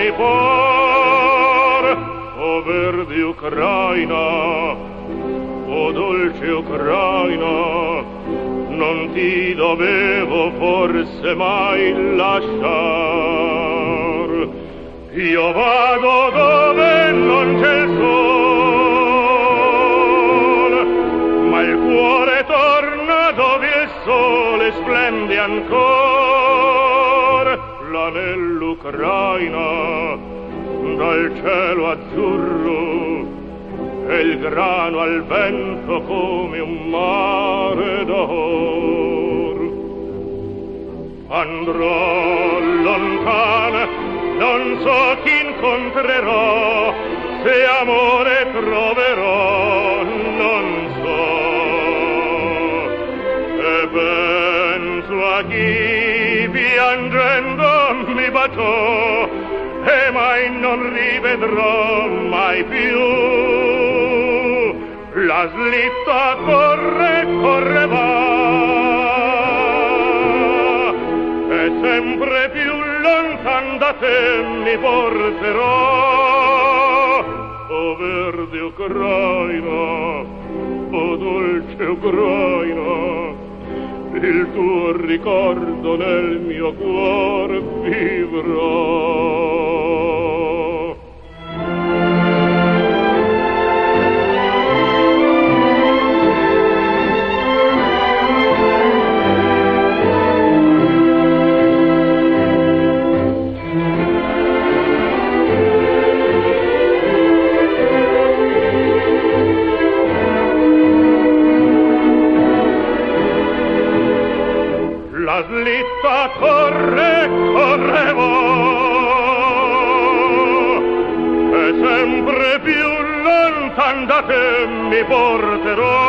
cuor, o verde Ucraina, o dolce Ucraina, non ti dovevo forse mai lasciar. Io vado dove non c'è il sole, ma il cuore torna dove il sole splende ancora. Là nell'Ucraina, dal cielo azzurro, e il grano al vento come un mare d'oro. Andrò lontana, non so chi incontrerò, se amore troverò, non so. E penso a chi piangendo mi baciò, e mai non rivedrò mai più. La slitta corre, corre va, e sempre più lontan da te mi porterò. O verde Ucraina, o dolce Ucraina, il tuo ricordo nel mio cuore vivrà. La slitta corre, corre va, e sempre più lontan da te mi porterò.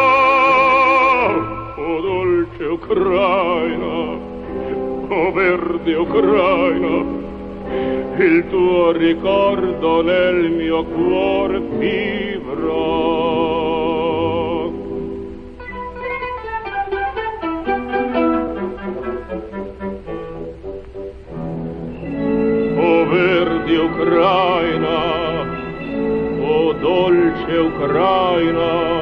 O dolce Ucraina, o verde Ucraina, il tuo ricordo nel mio cuore vivrà. Verde Ucraina, o dolce Ucraina,